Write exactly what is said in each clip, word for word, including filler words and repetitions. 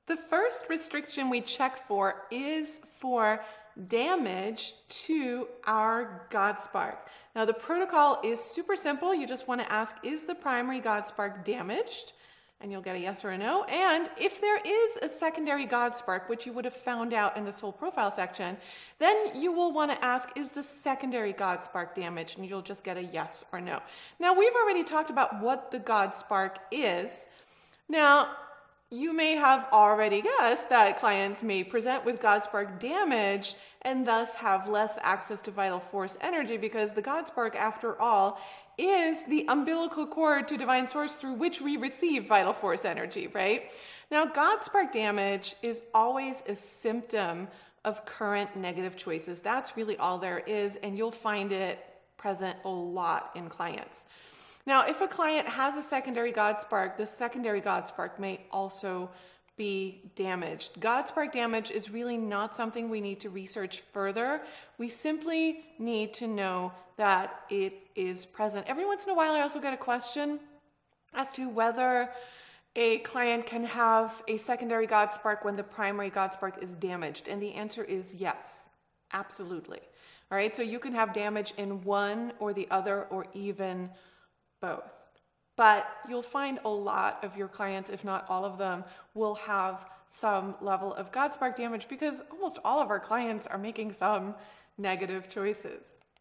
The first restriction we check for is for damage to our God spark. Now the protocol is super simple. You just want to ask, is the primary God spark damaged? And you'll get a yes or a no. And if there is a secondary God spark, which you would have found out in the soul profile section, then you will want to ask, is the secondary God spark damaged? And you'll just get a yes or no. Now, we've already talked about what the God spark is. Now, you may have already guessed that clients may present with God spark damage and thus have less access to vital force energy, because the God spark, after all, is the umbilical cord to divine source through which we receive vital force energy, right? Now, God spark damage is always a symptom of current negative choices. That's really all there is, and you'll find it present a lot in clients. Now, if a client has a secondary God spark, the secondary God spark may also be damaged. God spark damage is really not something we need to research further. We simply need to know that it is present. Every once in a while, I also get a question as to whether a client can have a secondary God spark when the primary God spark is damaged. And the answer is yes, absolutely. All right, so you can have damage in one or the other, or even both. But you'll find a lot of your clients, if not all of them, will have some level of God spark damage, because almost all of our clients are making some negative choices.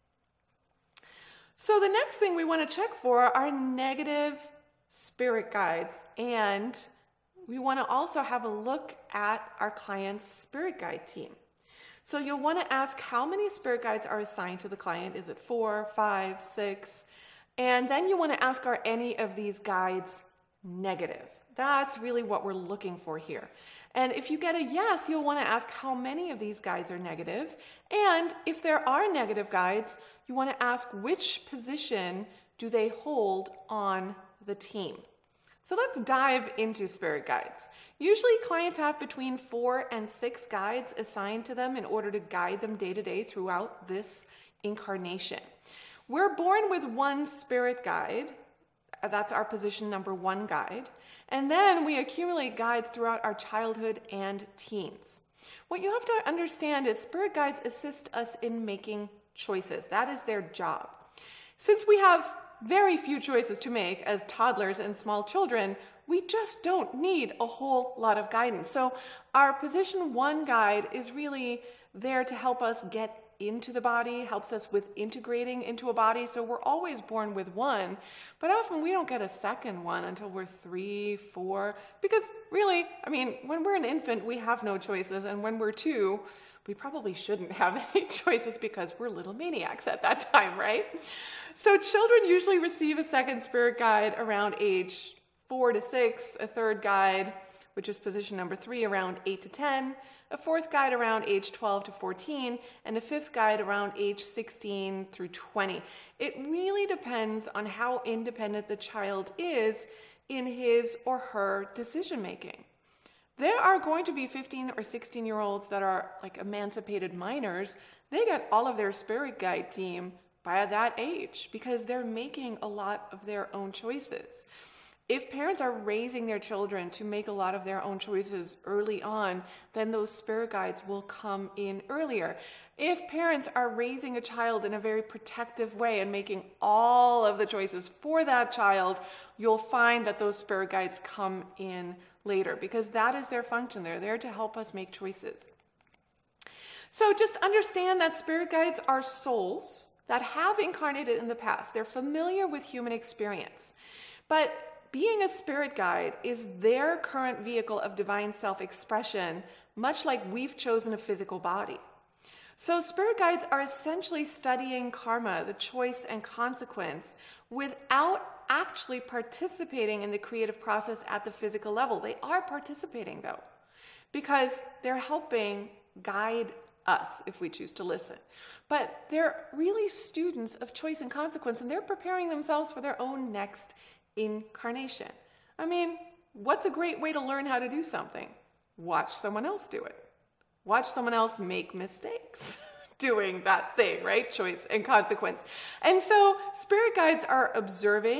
So the next thing we want to check for are negative spirit guides. And we want to also have a look at our client's spirit guide team. So you'll want to ask how many spirit guides are assigned to the client. Is it four, five, six? And then you want to ask, are any of these guides negative? That's really what we're looking for here. And if you get a yes, you'll want to ask how many of these guides are negative. And if there are negative guides, you want to ask which position do they hold on the team. So let's dive into spirit guides. Usually clients have between four and six guides assigned to them in order to guide them day to day throughout this incarnation. We're born with one spirit guide. That's our position number one guide. And then we accumulate guides throughout our childhood and teens. What you have to understand is spirit guides assist us in making choices. That is their job. Since we have very few choices to make as toddlers and small children, we just don't need a whole lot of guidance. So our position one guide is really there to help us get into the body, helps us with integrating into a body. So we're always born with one, but often we don't get a second one until we're three, four, because really, I mean, when we're an infant, we have no choices. And when we're two, we probably shouldn't have any choices because we're little maniacs at that time, right? So children usually receive a second spirit guide around age four to six, a third guide, which is position number three, around eight to ten, a fourth guide around age twelve to fourteen, and a fifth guide around age sixteen through twenty. It really depends on how independent the child is in his or her decision making. There are going to be fifteen or sixteen year olds that are like emancipated minors. They get all of their spirit guide team by that age because they're making a lot of their own choices. If parents are raising their children to make a lot of their own choices early on, then those spirit guides will come in earlier. If parents are raising a child in a very protective way and making all of the choices for that child, you'll find that those spirit guides come in later because that is their function. They're there to help us make choices. So just understand that spirit guides are souls that have incarnated in the past. They're familiar with human experience. But being a spirit guide is their current vehicle of divine self-expression, much like we've chosen a physical body. So spirit guides are essentially studying karma, the choice and consequence, without actually participating in the creative process at the physical level. They are participating, though, because they're helping guide us if we choose to listen. But they're really students of choice and consequence, and they're preparing themselves for their own next incarnation. I mean, what's a great way to learn how to do something? Watch someone else do it. Watch someone else make mistakes doing that thing, right? Choice and consequence. And so spirit guides are observing,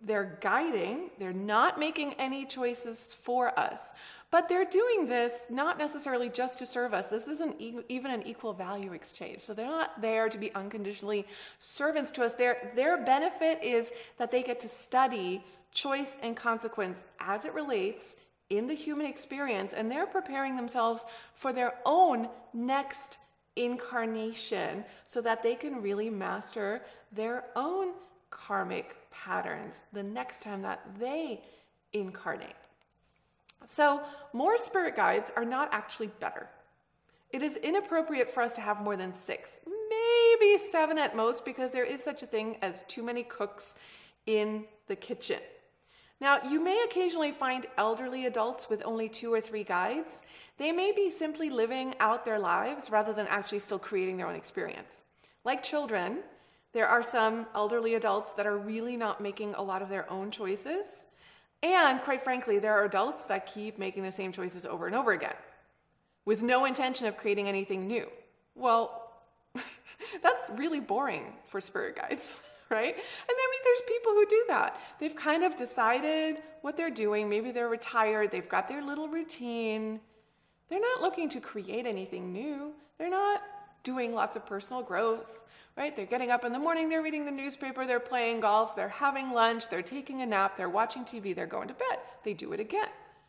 they're guiding, they're not making any choices for us, but they're doing this not necessarily just to serve us. This isn't e- even an equal value exchange. So they're not there to be unconditionally servants to us. Their, their benefit is that they get to study choice and consequence as it relates in the human experience, and they're preparing themselves for their own next incarnation so that they can really master their own karmic patterns the next time that they incarnate. So more spirit guides are not actually better. It is inappropriate for us to have more than six, maybe seven at most, because there is such a thing as too many cooks in the kitchen. Now, you may occasionally find elderly adults with only two or three guides. They may be simply living out their lives rather than actually still creating their own experience. Like children, there are some elderly adults that are really not making a lot of their own choices. And quite frankly, there are adults that keep making the same choices over and over again with no intention of creating anything new. Well, that's really boring for spirit guides. Right? And I mean, there's people who do that. They've kind of decided what they're doing. Maybe they're retired. They've got their little routine. They're not looking to create anything new. They're not doing lots of personal growth, right? They're getting up in the morning. They're reading the newspaper. They're playing golf. They're having lunch. They're taking a nap. They're watching T V. They're going to bed. They do it again.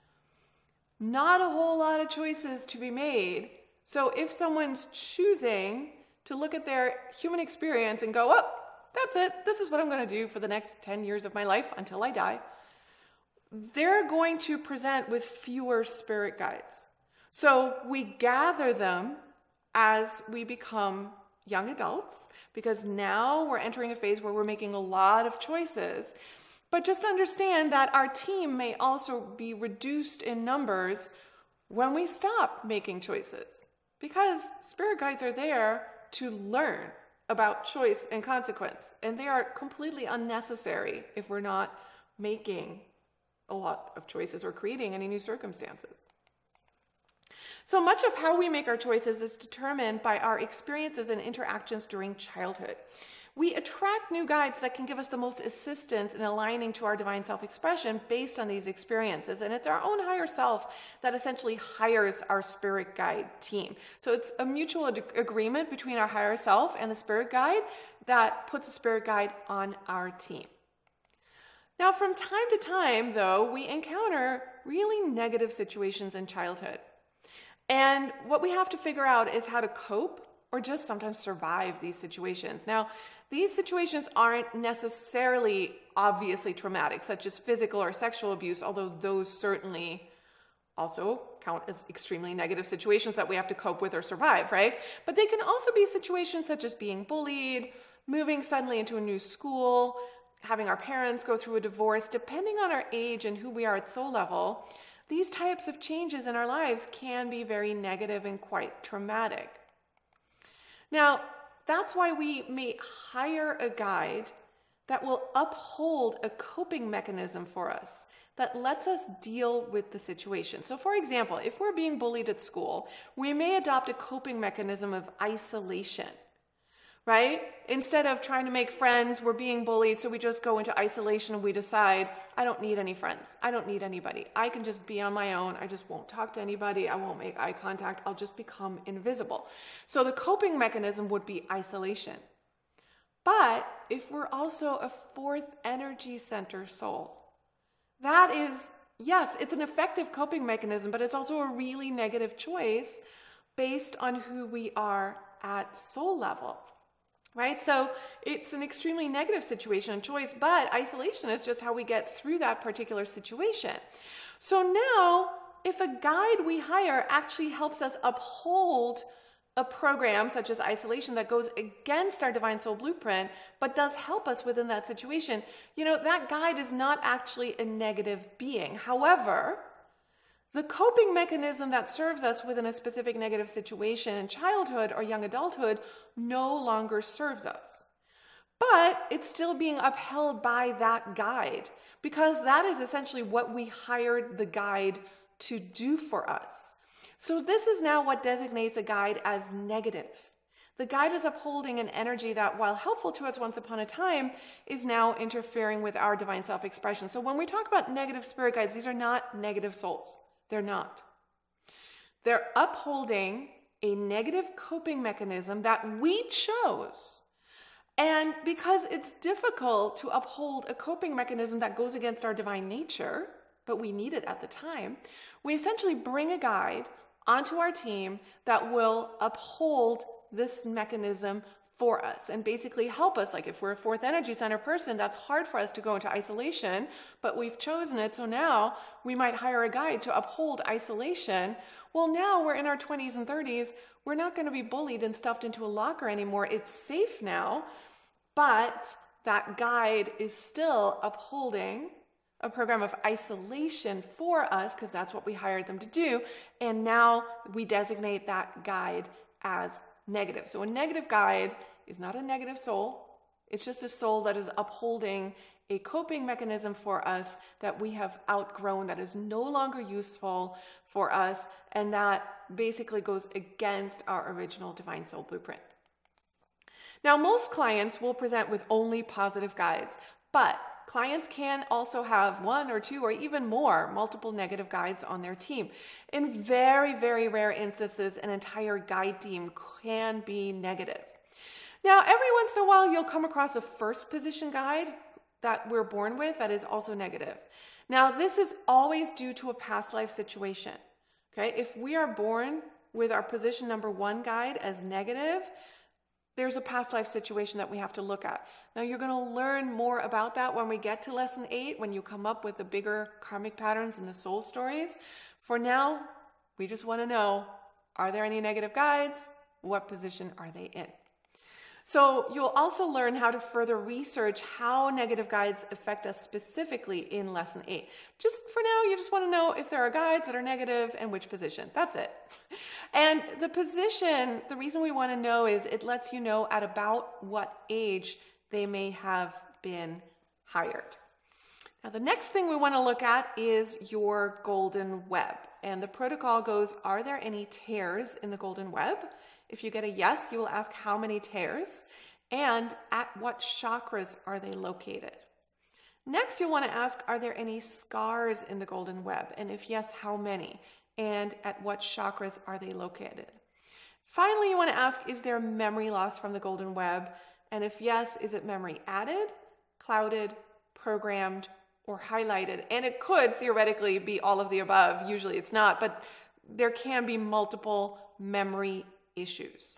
Not a whole lot of choices to be made. So if someone's choosing to look at their human experience and go, oh, that's it. This is what I'm going to do for the next ten years of my life until I die. They're going to present with fewer spirit guides. So we gather them as we become young adults, because now we're entering a phase where we're making a lot of choices. But just understand that our team may also be reduced in numbers when we stop making choices, because spirit guides are there to learn about choice and consequence, and they are completely unnecessary if we're not making a lot of choices or creating any new circumstances. So much of how we make our choices is determined by our experiences and interactions during childhood. We attract new guides that can give us the most assistance in aligning to our divine self-expression based on these experiences. And it's our own higher self that essentially hires our spirit guide team. So it's a mutual ad- agreement between our higher self and the spirit guide that puts a spirit guide on our team. Now, from time to time, though, we encounter really negative situations in childhood. And what we have to figure out is how to cope or just sometimes survive these situations. Now, these situations aren't necessarily obviously traumatic, such as physical or sexual abuse, although those certainly also count as extremely negative situations that we have to cope with or survive, right? But they can also be situations such as being bullied, moving suddenly into a new school, having our parents go through a divorce. Depending on our age and who we are at soul level, these types of changes in our lives can be very negative and quite traumatic. Now, that's why we may hire a guide that will uphold a coping mechanism for us that lets us deal with the situation. So for example, if we're being bullied at school, we may adopt a coping mechanism of isolation, right? Instead of trying to make friends, we're being bullied, so we just go into isolation and we decide, I don't need any friends. I don't need anybody. I can just be on my own. I just won't talk to anybody. I won't make eye contact. I'll just become invisible. So the coping mechanism would be isolation. But if we're also a fourth energy center soul, that is, yes, it's an effective coping mechanism, but it's also a really negative choice based on who we are at soul level. Right? So it's an extremely negative situation and choice, but isolation is just how we get through that particular situation. So now, if a guide we hire actually helps us uphold a program such as isolation that goes against our divine soul blueprint, but does help us within that situation, you know, that guide is not actually a negative being. However, the coping mechanism that serves us within a specific negative situation in childhood or young adulthood no longer serves us. But it's still being upheld by that guide, because that is essentially what we hired the guide to do for us. So this is now what designates a guide as negative. The guide is upholding an energy that, while helpful to us once upon a time, is now interfering with our divine self-expression. So when we talk about negative spirit guides, these are not negative souls. They're not. They're upholding a negative coping mechanism that we chose. And because it's difficult to uphold a coping mechanism that goes against our divine nature, but we need it at the time, we essentially bring a guide onto our team that will uphold this mechanism for us and basically help us. Like if we're a fourth energy center person, that's hard for us to go into isolation, but we've chosen it. So now we might hire a guide to uphold isolation. Well, now we're in our twenties and thirties. We're not going to be bullied and stuffed into a locker anymore. It's safe now, but that guide is still upholding a program of isolation for us because that's what we hired them to do. And now we designate that guide as negative. So a negative guide is not a negative soul. It's just a soul that is upholding a coping mechanism for us that we have outgrown, that is no longer useful for us, and that basically goes against our original divine soul blueprint. Now, most clients will present with only positive guides, but clients can also have one or two or even more multiple negative guides on their team. In very, very rare instances, an entire guide team can be negative. Now, every once in a while, you'll come across a first position guide that we're born with that is also negative. Now, this is always due to a past life situation. Okay, if we are born with our position number one guide as negative, there's a past life situation that we have to look at. Now, you're going to learn more about that when we get to lesson eight, when you come up with the bigger karmic patterns and the soul stories. For now, we just want to know, are there any negative guides? What position are they in? So you'll also learn how to further research how negative guides affect us specifically in lesson eight. Just for now, you just want to know if there are guides that are negative and which position. That's it. And the position, the reason we want to know is it lets you know at about what age they may have been hired. Now, the next thing we want to look at is your golden web. And the protocol goes, are there any tears in the golden web? If you get a yes, you will ask how many tears and at what chakras are they located. Next, you'll want to ask, are there any scars in the golden web? And if yes, how many? And at what chakras are they located? Finally, you want to ask, is there memory loss from the golden web? And if yes, is it memory added, clouded, programmed, or highlighted? And it could theoretically be all of the above. Usually it's not, but there can be multiple memory issues.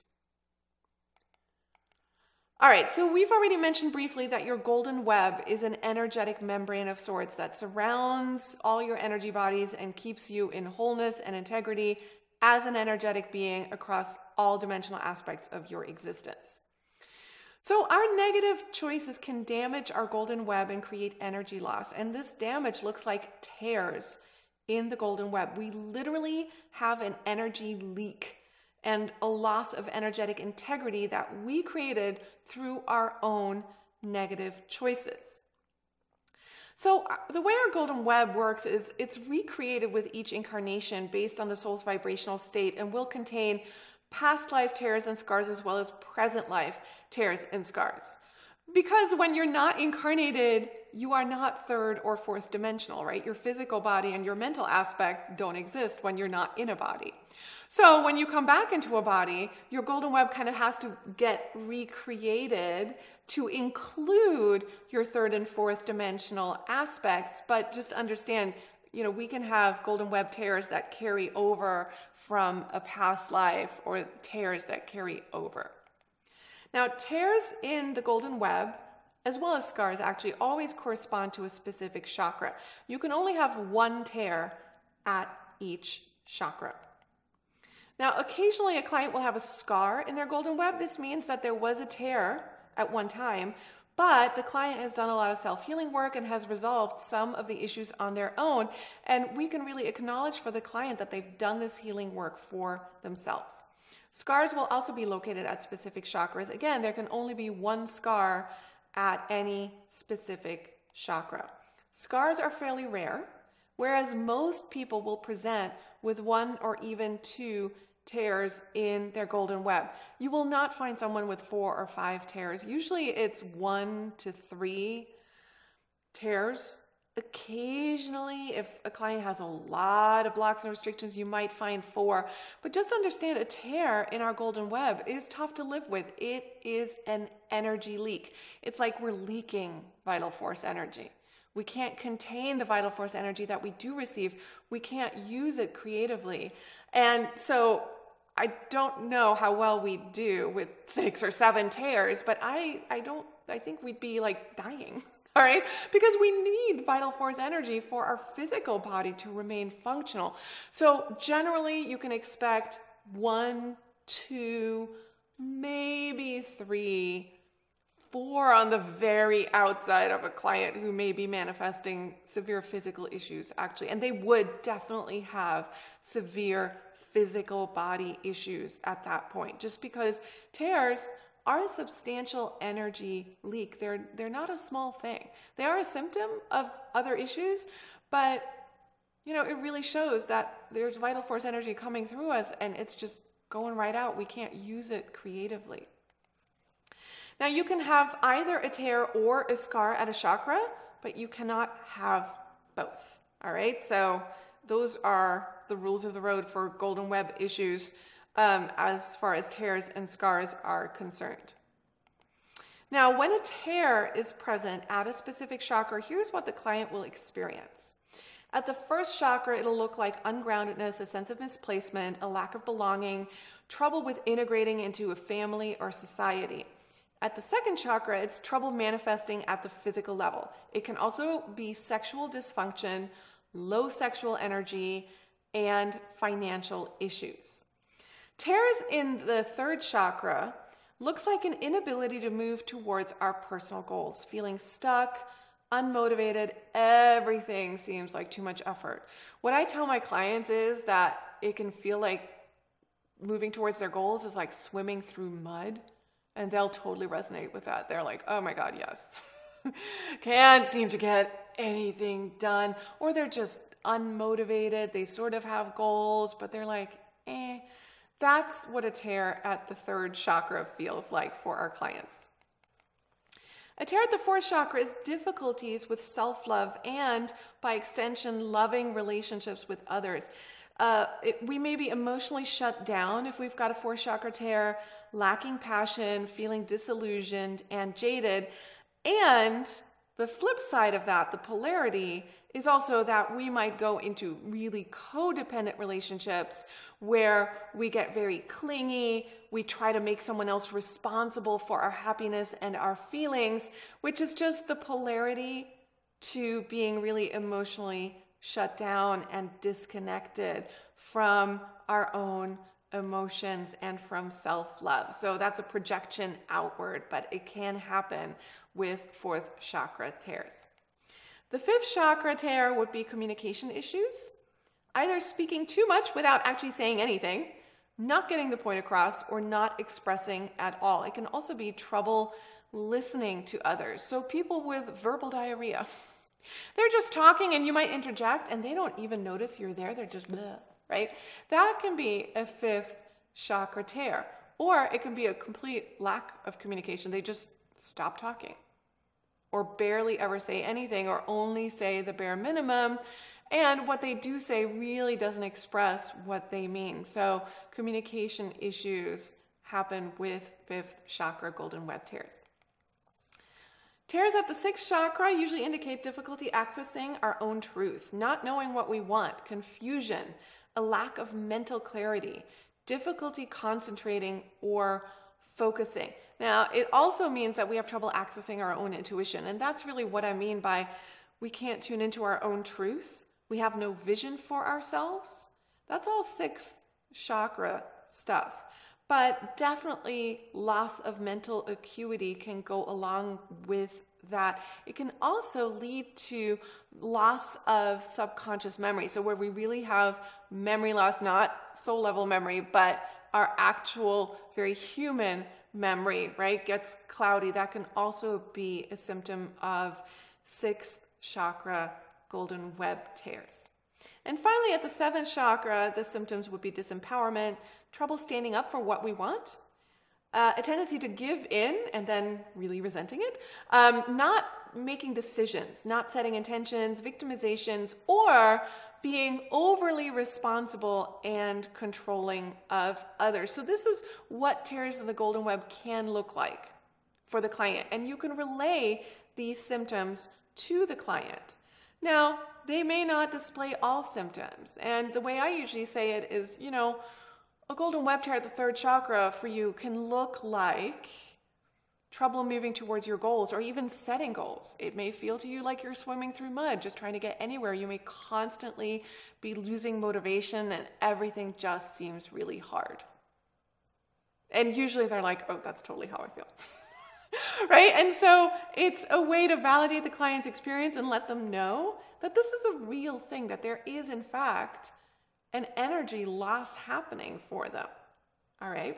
All right, so we've already mentioned briefly that your golden web is an energetic membrane of sorts that surrounds all your energy bodies and keeps you in wholeness and integrity as an energetic being across all dimensional aspects of your existence. So our negative choices can damage our golden web and create energy loss. And this damage looks like tears in the golden web. We literally have an energy leak and a loss of energetic integrity that we created through our own negative choices. So the way our golden web works is it's recreated with each incarnation based on the soul's vibrational state and will contain past life tears and scars as well as present life tears and scars. Because when you're not incarnated, you are not third or fourth dimensional, right? Your physical body and your mental aspect don't exist when you're not in a body. So when you come back into a body, your golden web kind of has to get recreated to include your third and fourth dimensional aspects. But just understand, you know, we can have golden web tears that carry over from a past life or tears that carry over. Now, tears in the golden web, as well as scars, actually always correspond to a specific chakra. You can only have one tear at each chakra. Now, occasionally a client will have a scar in their golden web. This means that there was a tear at one time, but the client has done a lot of self-healing work and has resolved some of the issues on their own. And we can really acknowledge for the client that they've done this healing work for themselves. Scars will also be located at specific chakras. Again, there can only be one scar at any specific chakra. Scars are fairly rare, whereas most people will present with one or even two tears in their golden web. You will not find someone with four or five tears. Usually it's one to three tears. Occasionally, if a client has a lot of blocks and restrictions, you might find four. But just understand, a tear in our golden web is tough to live with. It is an energy leak. It's like we're leaking vital force energy. We can't contain the vital force energy that we do receive. We can't use it creatively. And so I don't know how well we do with six or seven tears, but I, I don't, I think we'd be like dying. All right, because we need vital force energy for our physical body to remain functional. So generally you can expect one, two, maybe three, four on the very outside of a client who may be manifesting severe physical issues actually. And they would definitely have severe physical body issues at that point, just because tears are a substantial energy leak. They're, they're not a small thing. They are a symptom of other issues, but you know, it really shows that there's vital force energy coming through us and it's just going right out. We can't use it creatively. Now you can have either a tear or a scar at a chakra, but you cannot have both. All right, so those are the rules of the road for golden web issues. Um, as far as tears and scars are concerned. Now, when a tear is present at a specific chakra, here's what the client will experience. At the first chakra, it'll look like ungroundedness, a sense of misplacement, a lack of belonging, trouble with integrating into a family or society. At the second chakra, it's trouble manifesting at the physical level. It can also be sexual dysfunction, low sexual energy, and financial issues. Tears in the third chakra looks like an inability to move towards our personal goals, feeling stuck, unmotivated, everything seems like too much effort. What I tell my clients is that it can feel like moving towards their goals is like swimming through mud, and they'll totally resonate with that. They're like, oh my God, yes. Can't seem to get anything done, or they're just unmotivated. They sort of have goals, but they're like, eh. That's what a tear at the third chakra feels like for our clients. A tear at the fourth chakra is difficulties with self-love and, by extension, loving relationships with others. Uh, it, we may be emotionally shut down if we've got a fourth chakra tear, lacking passion, feeling disillusioned and jaded. And the flip side of that, the polarity, is also that we might go into really codependent relationships where we get very clingy, we try to make someone else responsible for our happiness and our feelings, which is just the polarity to being really emotionally shut down and disconnected from our own emotions and from self-love. So that's a projection outward, but it can happen with fourth chakra tears. The fifth chakra tear would be communication issues, either speaking too much without actually saying anything, not getting the point across, or not expressing at all. It can also be trouble listening to others. So people with verbal diarrhea, they're just talking and you might interject and they don't even notice you're there. They're just bleh, right? That can be a fifth chakra tear, or it can be a complete lack of communication. They just stop talking, or barely ever say anything, or only say the bare minimum. And what they do say really doesn't express what they mean. So communication issues happen with fifth chakra golden web tears. Tears at the sixth chakra usually indicate difficulty accessing our own truth, not knowing what we want, confusion, a lack of mental clarity, difficulty concentrating or focusing. Now, it also means that we have trouble accessing our own intuition, and that's really what I mean by we can't tune into our own truth. We have no vision for ourselves. That's all sixth chakra stuff. But definitely loss of mental acuity can go along with that. It can also lead to loss of subconscious memory. So where we really have memory loss, not soul level memory, but our actual very human memory, right, gets cloudy. That can also be a symptom of sixth chakra golden web tears. And finally, at the seventh chakra, the symptoms would be disempowerment, trouble standing up for what we want, uh, a tendency to give in and then really resenting it, um, not making decisions, not setting intentions, victimizations, or being overly responsible and controlling of others. So this is what tears in the golden web can look like for the client. And you can relay these symptoms to the client. Now, they may not display all symptoms. And the way I usually say it is, you know, a golden web tear at the third chakra for you can look like trouble moving towards your goals or even setting goals. It may feel to you like you're swimming through mud, just trying to get anywhere. You may constantly be losing motivation and everything just seems really hard. And usually they're like, oh, that's totally how I feel. Right? And so it's a way to validate the client's experience and let them know that this is a real thing, that there is, in fact, an energy loss happening for them. All right?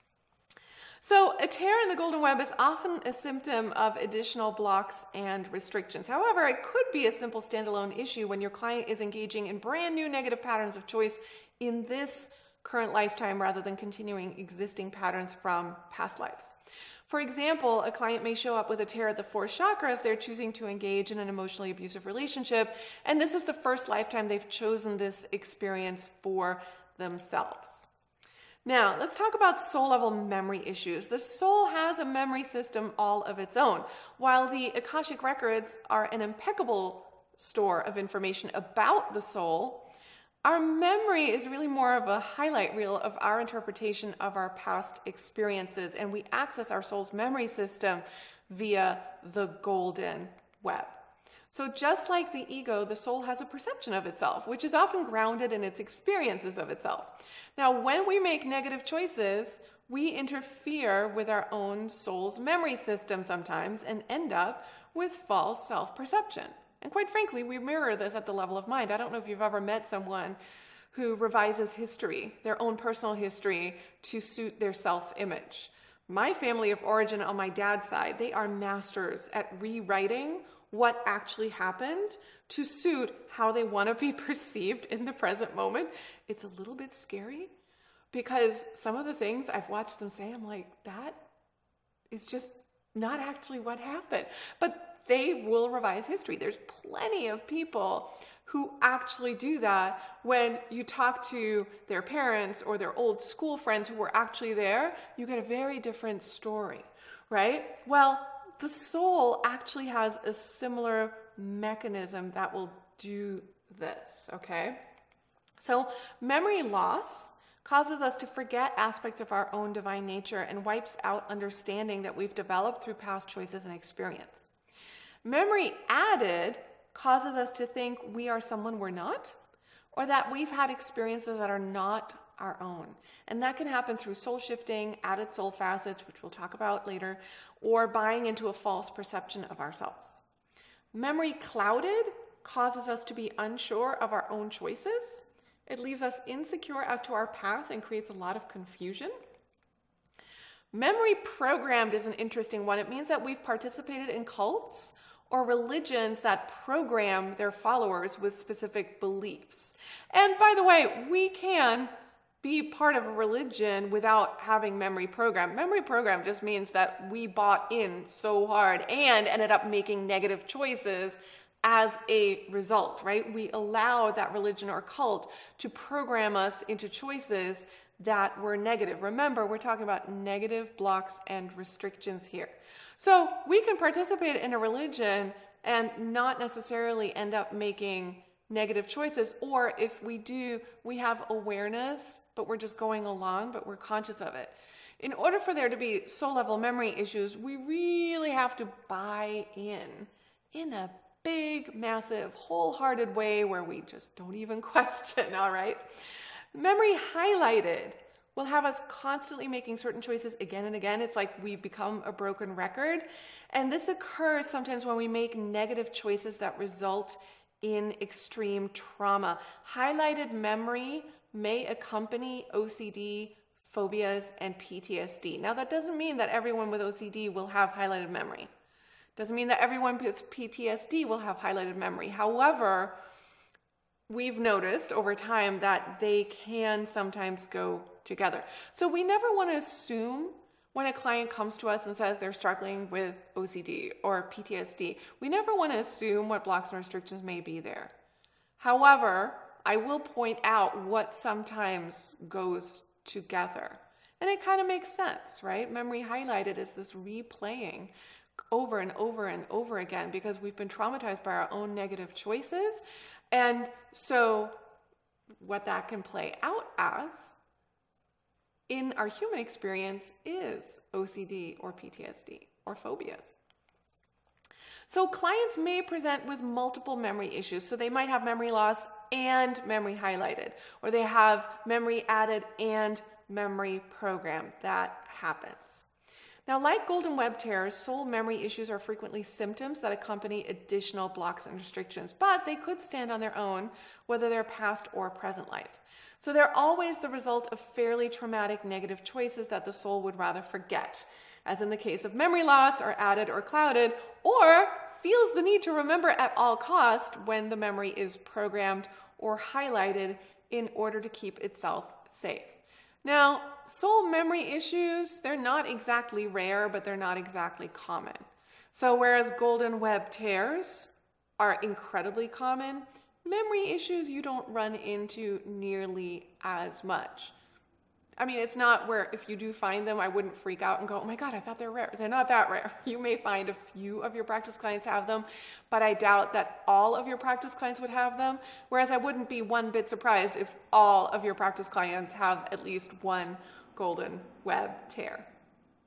So a tear in the golden web is often a symptom of additional blocks and restrictions. However, it could be a simple standalone issue when your client is engaging in brand new negative patterns of choice in this current lifetime rather than continuing existing patterns from past lives. For example, a client may show up with a tear at the fourth chakra if they're choosing to engage in an emotionally abusive relationship, and this is the first lifetime they've chosen this experience for themselves. Now, let's talk about soul level memory issues. The soul has a memory system all of its own. While the Akashic records are an impeccable store of information about the soul, our memory is really more of a highlight reel of our interpretation of our past experiences, and we access our soul's memory system via the golden web. So just like the ego, the soul has a perception of itself, which is often grounded in its experiences of itself. Now, when we make negative choices, we interfere with our own soul's memory system sometimes and end up with false self-perception. And quite frankly, we mirror this at the level of mind. I don't know if you've ever met someone who revises history, their own personal history, to suit their self-image. My family of origin on my dad's side, they are masters at rewriting what actually happened to suit how they want to be perceived in the present moment. It's a little bit scary because some of the things I've watched them say, I'm like, that is just not actually what happened. But they will revise history. There's plenty of people who actually do that. When you talk to their parents or their old school friends who were actually there, you get a very different story, right? Well, the soul actually has a similar mechanism that will do this, okay? So memory loss causes us to forget aspects of our own divine nature and wipes out understanding that we've developed through past choices and experience. Memory added causes us to think we are someone we're not, or that we've had experiences that are not our own. And that can happen through soul shifting, added soul facets, which we'll talk about later, or buying into a false perception of ourselves. Memory clouded causes us to be unsure of our own choices. It leaves us insecure as to our path and creates a lot of confusion. Memory programmed is an interesting one. It means that we've participated in cults or religions that program their followers with specific beliefs. And by the way, we can be part of a religion without having memory program. Memory program just means that we bought in so hard and ended up making negative choices as a result, right? We allow that religion or cult to program us into choices that were negative. Remember, we're talking about negative blocks and restrictions here. So we can participate in a religion and not necessarily end up making negative choices, or if we do, we have awareness, but we're just going along, but we're conscious of it. In order for there to be soul level memory issues, we really have to buy in, in a big, massive, wholehearted way where we just don't even question, all right? Memory highlighted will have us constantly making certain choices again and again. It's like we become a broken record. And this occurs sometimes when we make negative choices that result in extreme trauma. Highlighted memory may accompany O C D, phobias, and P T S D. Now, that doesn't mean that everyone with O C D will have highlighted memory. Doesn't mean that everyone with P T S D will have highlighted memory. However, we've noticed over time that they can sometimes go together. So we never want to assume when a client comes to us and says they're struggling with O C D or P T S D, we never want to assume what blocks and restrictions may be there. However, I will point out what sometimes goes together. And it kind of makes sense, right? Memory highlighted is this replaying over and over and over again because we've been traumatized by our own negative choices. And so what that can play out as in our human experience is O C D or P T S D or phobias. So clients may present with multiple memory issues. So they might have memory loss and memory highlighted, or they have memory added and memory programmed. That happens. Now, like golden web tears, soul memory issues are frequently symptoms that accompany additional blocks and restrictions, but they could stand on their own, whether they're past or present life. So they're always the result of fairly traumatic negative choices that the soul would rather forget, as in the case of memory loss or added or clouded, or feels the need to remember at all cost when the memory is programmed or highlighted in order to keep itself safe. Now, soul memory issues, they're not exactly rare, but they're not exactly common. So whereas golden web tears are incredibly common, memory issues you don't run into nearly as much. I mean, it's not where if you do find them, I wouldn't freak out and go, oh my God, I thought they're rare. They're not that rare. You may find a few of your practice clients have them, but I doubt that all of your practice clients would have them. Whereas I wouldn't be one bit surprised if all of your practice clients have at least one golden web tear.